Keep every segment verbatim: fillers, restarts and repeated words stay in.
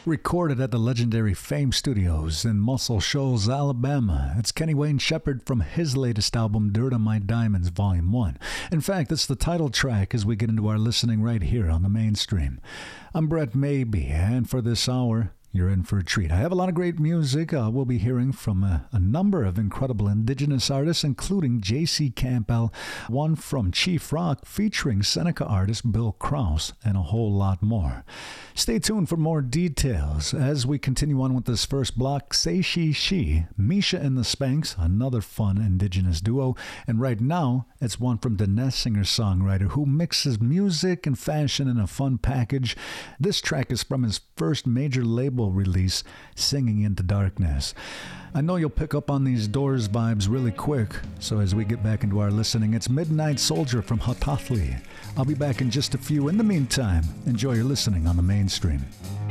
Recorded at the legendary Fame Studios in Muscle Shoals, Alabama. It's Kenny Wayne Shepherd from his latest album, Dirt on My Diamonds, Volume one. In fact, it's the title track as we get into our listening right here on the Mainstream. I'm Brett Maybe, and for this hour, you're in for a treat. I have a lot of great music. Uh, we'll be hearing from a, a number of incredible indigenous artists, including J C Campbell, one from Chief Rock featuring Seneca artist Bill Krause, and a whole lot more. Stay tuned for more details as we continue on with this first block. Say She She, Misha and the Spanks, another fun indigenous duo. And right now, it's one from Dinesh, singer-songwriter, who mixes music and fashion in a fun package. This track is from his first major label release, Singing into Darkness. I know you'll pick up on these Doors vibes really quick, so as we get back into our listening, it's Midnight Soldier from Hatathli. I'll be back in just a few. In the meantime, enjoy your listening on the Mainstream.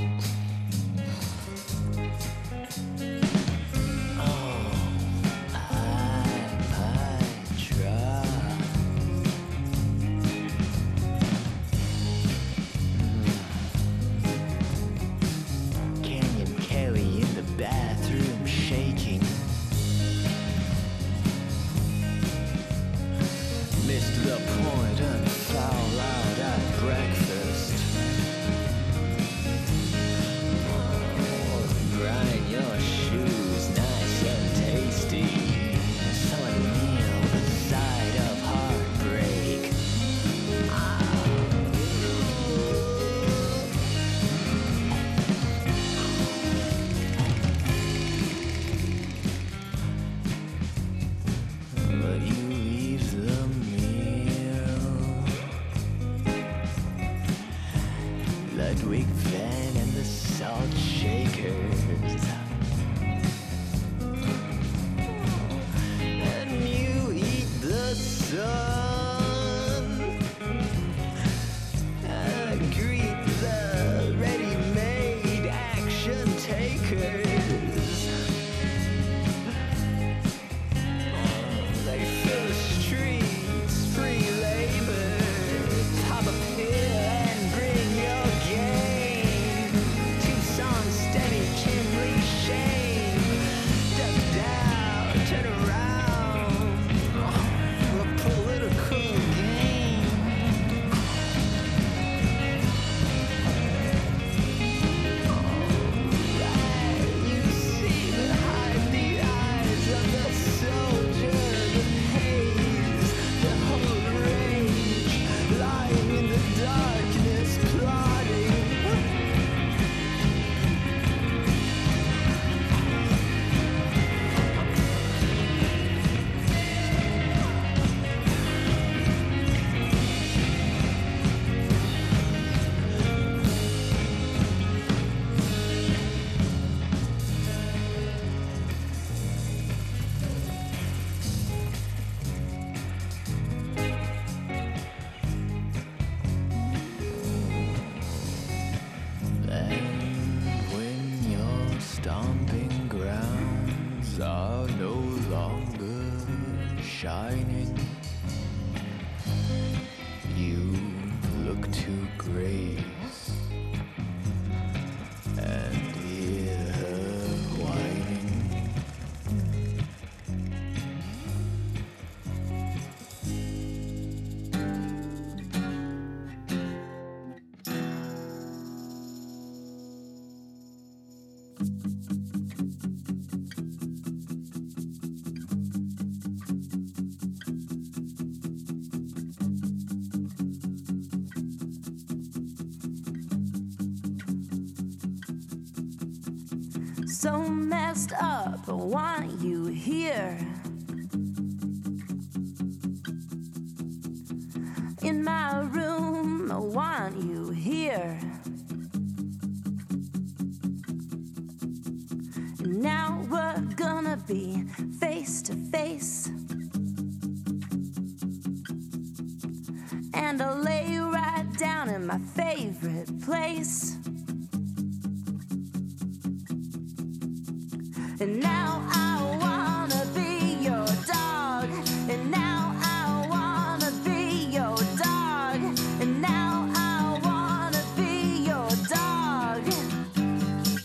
So messed up, I want you here in my room, I want you here. And now we're gonna be face to face, and I'll lay right down in my favorite place. And now I wanna be your dog. And now I wanna be your dog. And now I wanna be your dog.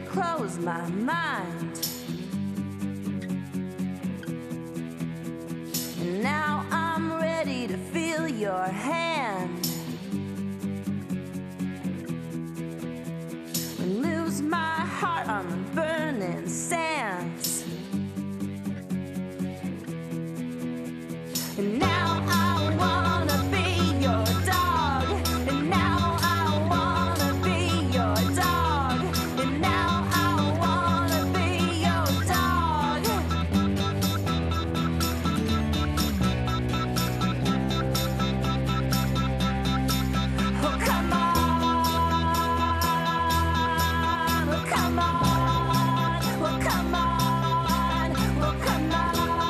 close my mind. And now I'm ready to feel your hand. And lose my heart on the burning sands. And now I wanna be your dog. And now I wanna be your dog. And now I wanna be your dog. Oh, come on. Oh, come on. Oh, come on. Oh, come on.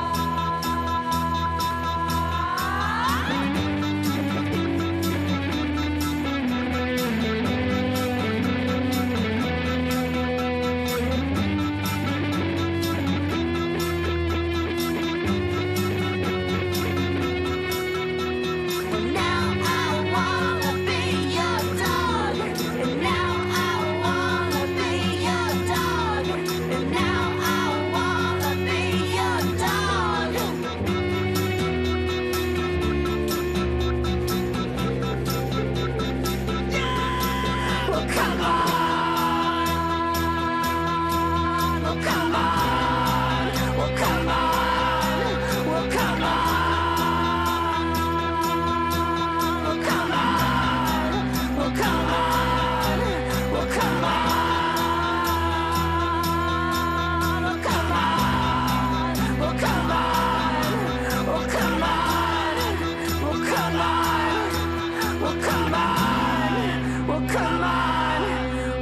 And now I wanna be your dog. And now I wanna be your dog. And now I wanna be your dog. Well, come on. Well, come on. Well, come on. Well, come on. Well, come on. Well, come on. Well, come on. Well, come on. Well, come on. Well, come on. Well, come on. Well, come on. Well, come on.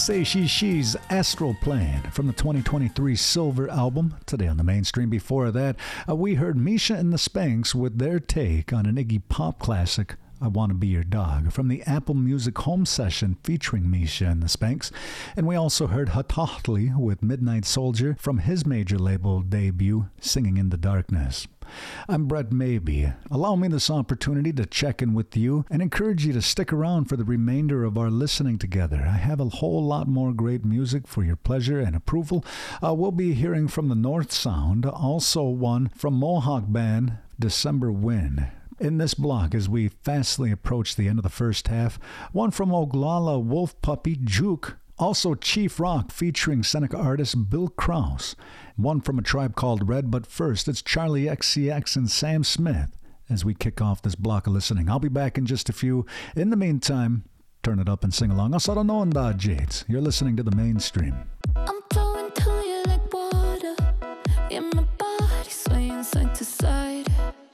Say She She's Astral Plane from the twenty twenty-three Silver album. Today on the mainstream. Before that, uh, we heard Misha and the Spanks with their take on an Iggy Pop classic, I Wanna Be Your Dog, from the Apple Music Home Session featuring Misha and the Spanks. And we also heard Hatahtli with Midnight Soldier from his major label debut, Singing in the Darkness. I'm Brett Maybe. Allow me this opportunity to check in with you and encourage you to stick around for the remainder of our listening together. I have a whole lot more great music for your pleasure and approval. Uh, we'll be hearing from the North Sound, also one from Mohawk band December Wind. In this block, as we fastly approach the end of the first half, one from Oglala Wolf Puppy Juke, also Chief Rock featuring Seneca artist Bill Krause, one from A Tribe Called Red, but first it's Charlie X C X and Sam Smith as we kick off this block of listening. I'll be back in just a few. In the meantime, turn it up and sing along. Asaranon Jades. You're listening to the mainstream. I'm flowing to you like water. In my body swaying side to side.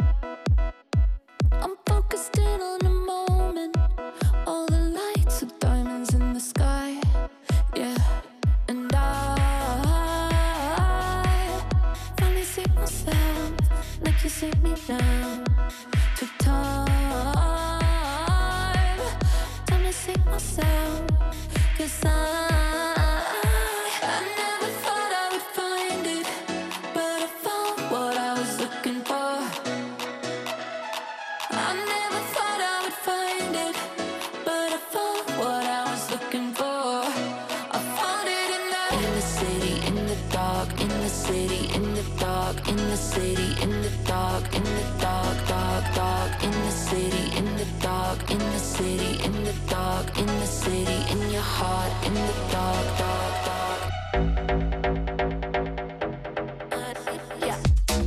I'm focused in on the moment. All the lights of diamonds in the sky. Yeah. And I finally see myself like you see me now. Took time, time to see myself. Cause I in the dark, dark, dark. Yeah.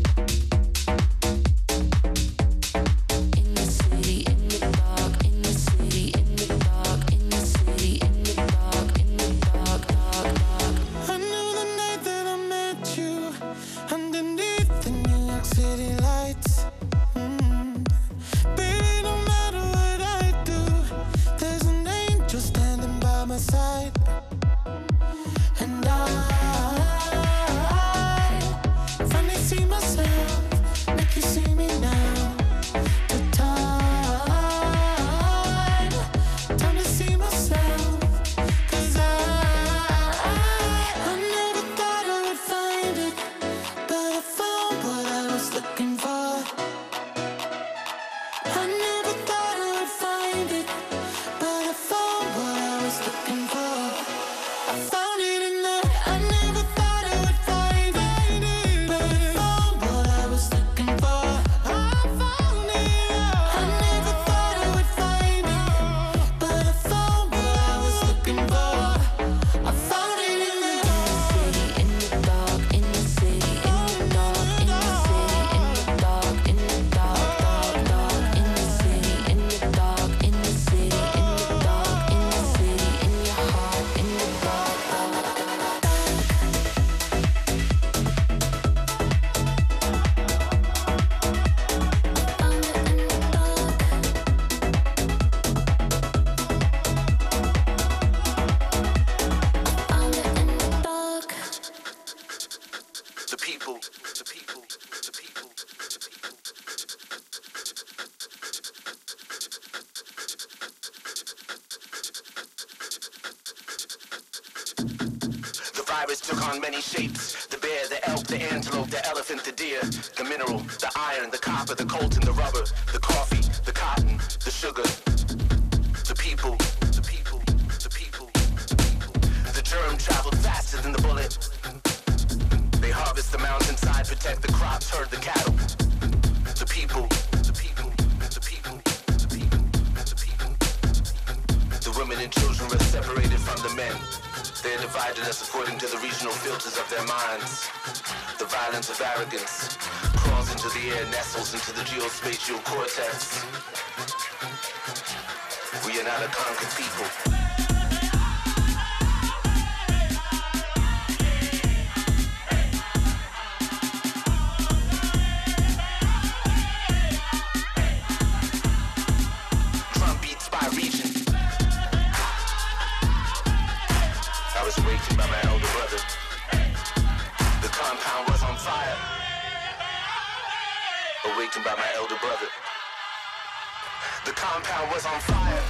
In the city, in the dark, in the city, in the dark, in the city, in the dark, in the dark, dark, dark. I knew the night that I met you underneath the New York City lights. Mm. Baby, no matter what I do, there's an angel standing by my side. And I finally see myself like you see me now. The time, time to see myself. Cause I, I never thought I would find it, but I found what I was looking for. I never thought I would find it, but I found what I was looking for. I found it in the. I never thought I would find it, but I found what I was looking for. I found it. I never thought I would find it, but I found what I was looking for. I found it in the City, in the dark, in the city, in the dark, in the city, in the dark, in the dark, dark, dark, in the city, in the dark, in the city, in the dark, in the city, in your heart, in the dark, dark, dark. Found it in the dark. Found it in the dark. The people, the people, the people, the people. The virus took on many shapes. The bear, the elk, the antelope, the elephant, the deer. The mineral, the iron, the copper, the coltan, the rubber, the coffee, the cotton, the sugar. The people, the people, the people, the people. The germ traveled faster than the bullet. They harvest the mountainside, protect the crops, herd the cattle. The people, the people, the people, the people, the people. The women and children were separated from the men. They are divided us according to the regional filters of their minds. The violence of arrogance crawls into the air, nestles into the geospatial cortex. We are not a conquered people. Drum beats by region. awakened by my elder brother. The compound was on fire.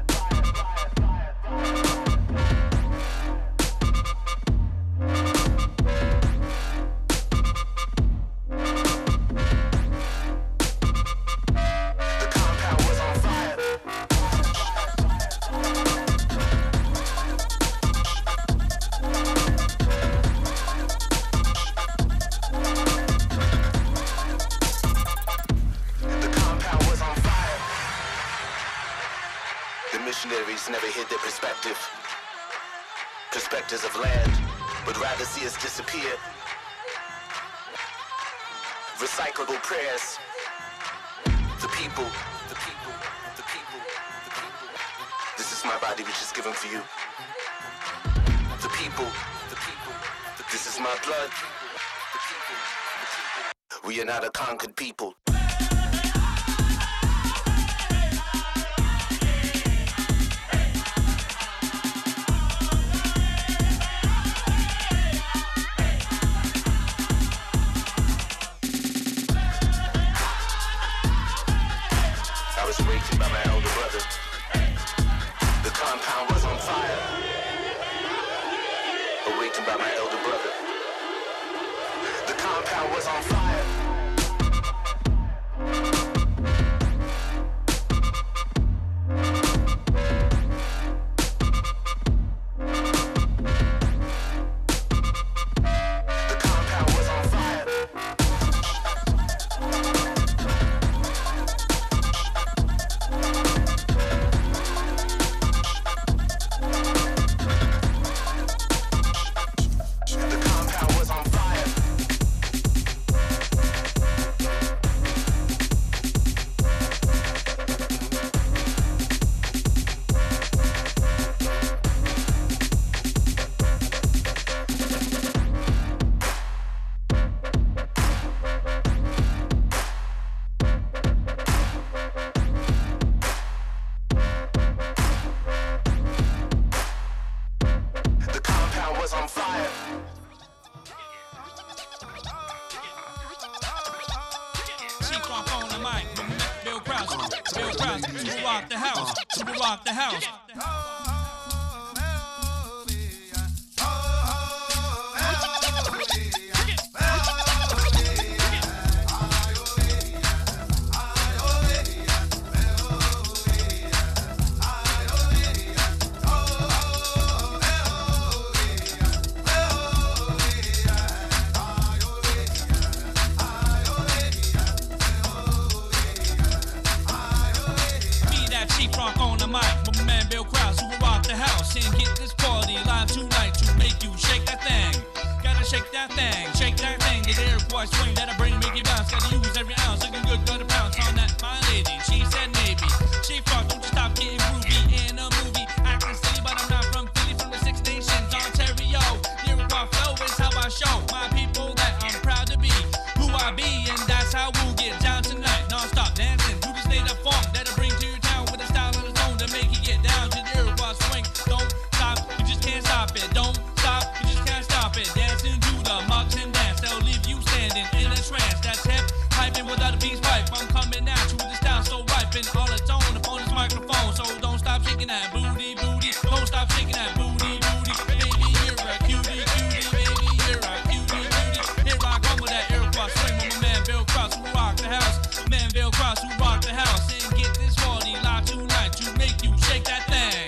Never hid their perspective, perspectives of land, would rather see us disappear. Recyclable prayers, the people, the people, the people, the people. This is my body which is given for you. The people, the people, the, this is my blood. The people, the people. We are not a conquered people. Awakened by my elder brother. The compound was on fire. Awakened by my elder brother. The compound was on fire. Rock the house. Swing that I bring, make it bounce. Gotta use every ounce, looking good, gotta pounce on that. My lady, she said maybe. She fucked, don't you stop getting groovy in a movie. Acting silly, but I'm not from Philly, from the Six Nations, Ontario. Lyrical flow is how I show my people that I'm proud to be who I be, and that's how we'll get down tonight. Non-stop dancing to this native funk that I bring to your town with a style and a tone to make you get down to the Iroquois swing. Don't stop, you just can't stop it. Don't stop, you just can't stop it. Dancing to the mugs and dance, they'll leave you standing in a trance. That's hip, piping without a piece pipe. I'm coming at you with the style so ripe and all its own upon this microphone. So don't stop shaking that booty, booty. Don't stop shaking that booty, booty. Baby, you're a cutie, cutie. Baby, you're a cutie, cutie. Here I come with that Iroquois swing with my man Bill Cross, who rock the house. Man Bill Cross, who rock the house. And get this party live tonight to make you shake that thing.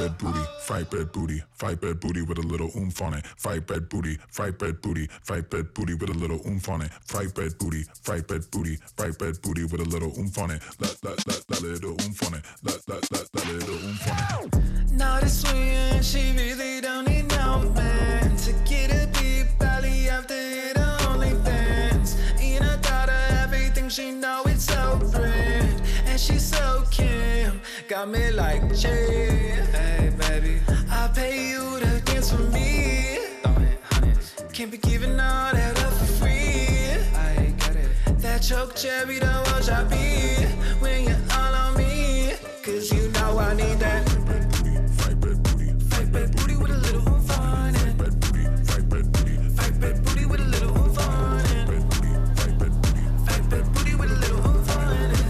bed booty, fright bed booty, fright bed booty with a little oomph on it. Fright bed booty, fright bed booty, fright bed booty with a little oomph on it. Fright bed booty, fright bed booty, fright bed booty with a little oomph on it. That that that that little oomph on it. That that that that little oomph on it. Not a swing, she really don't need no man to get a beat belly after it only fans. In her daughter, everything she know it's so brand, and she's so Kim. Got me like Jay, hey baby, I pay you to dance for me. Can't be giving all that up for free. I got it. That choke cherry, the was I be when you're all on me. Cause you know I need that. Fright bed booty, Fight bad booty with a little oomph on it. fright bed booty, fright bed booty, Fight bad booty with a little oomph on it. bed booty, fright bed booty. Fight bad booty with a little oomph on it.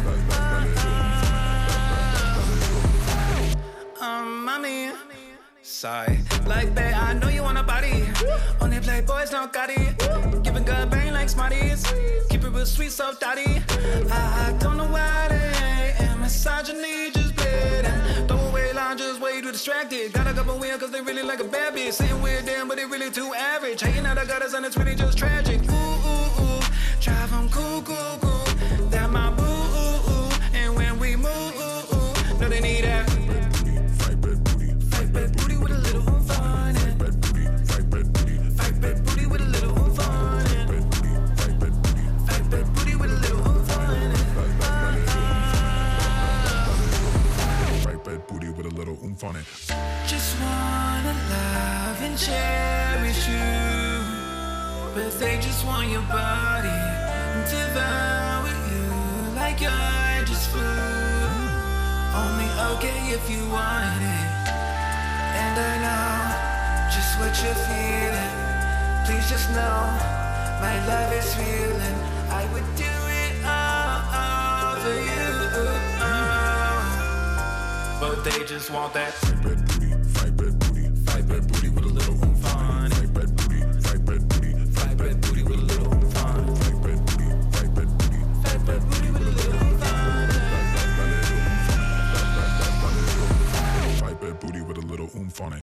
Um, mommy. Sorry. Like, babe, I know you want a body. Only play boys, no Gotti. Giving good brain like Smarties. Keep it real sweet, so daddy. I, I don't know why they ain't misogyny just bleeding. Throw away line, just way too distracted. Got a couple win cause they really like a bad bitch. Saying weird damn, but they really too average. Hating out I got us and it's really just tragic. Ooh, ooh, ooh. Drive 'em cool, cool, cool. That my boo, ooh, ooh. And when we move, ooh, ooh. No, they need that. Fright bed booty, Fight bad booty with a little oomph on it. bed booty, fright bed booty, Fight bad booty with a little oomph on it. bed booty, fright bed booty. Fight bad booty with a little oomph on it. Fright bed booty with a little oomph on it. Just wanna love and cherish you, but they just want your body and devour you like you're just food. Only okay if you want it, and I know just what you're feeling. Please just know my love is real, and I would do it all, all for you. Oh. But they just want that. Fright bed